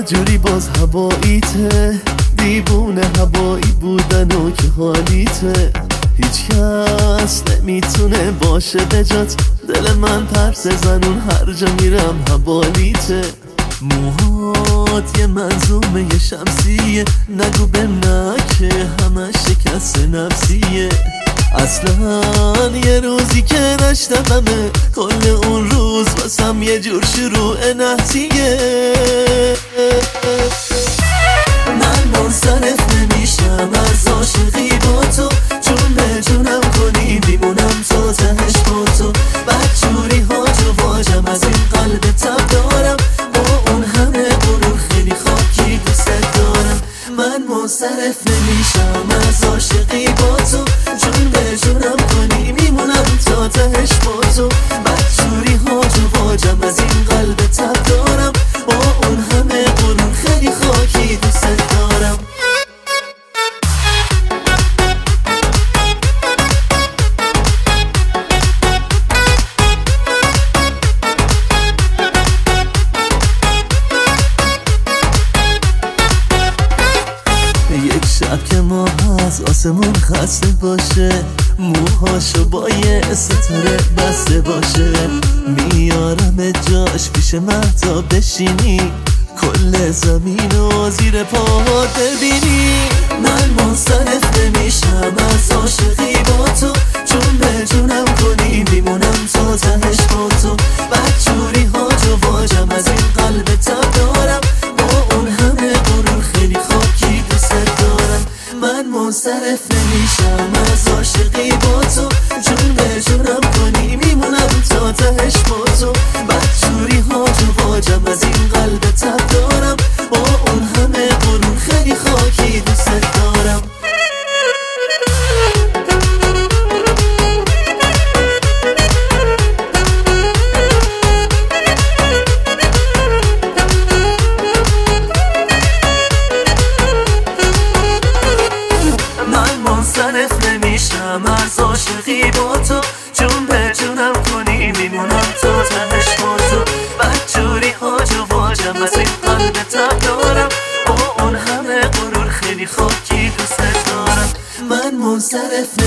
جوری باز هواییته، دیوونه هوایی بودن و که حالیته. هیچ کس نمیتونه باشه بجات، دل من پرس زنون هر جا میرم حوالیته. موهات یه منظومه یه شمسیه، نگو به نه که همش شکست نفسیه. اصلا یه روزی که نشتمه، کل اون روز واسم یه جور شروع نحسیه. من منصرف نمیشم از عاشقی با تو، چون به جونم کنی میمونم تا تهش با تو. بدجوری هاج و واجم از این قلب تب دارم، با اون همه غرور خیلی خاکی دوست دارم. من منصرف نمیشم از عاشقی با تو، چون به جونم کنی میمونم تا تهش با تو. بدجوری هاج و واجم از این قلب تب دارم، با اون همه غرور خیلی خاکی دوست دارم. یک شب که ما از آسمون خسته باشه، موهاشو با یه ستاره بسته باشه، میارم جاش پیش مهتاب بشینی، کل زمین و زیر پاهات ببینی. من منصرف نمیشم از عاشقی با تو، چون به جونم کنی میمونم تا تهش با تو. بدجوری هاج و واجم از این قلب تب دارم، با اون همه غرور خیلی خاکی دوست دارم. من منصرف نمیشم از عاشقی با تو، چون به جونم کنی میمونم تا تهش با تو. بدجوری هاج و واجم از این قلب تب دارم، با اون همه غرور خیلی خاکی دوست دارم. من منصرف نمیشم از عاشقی با تو، چون به جونم کنی میمونم تا تهش با تو. بدجوری هاج و واجم از این قلب تب دارم، با اون همه غرور خیلی خاکی دوست دارم. من منصرف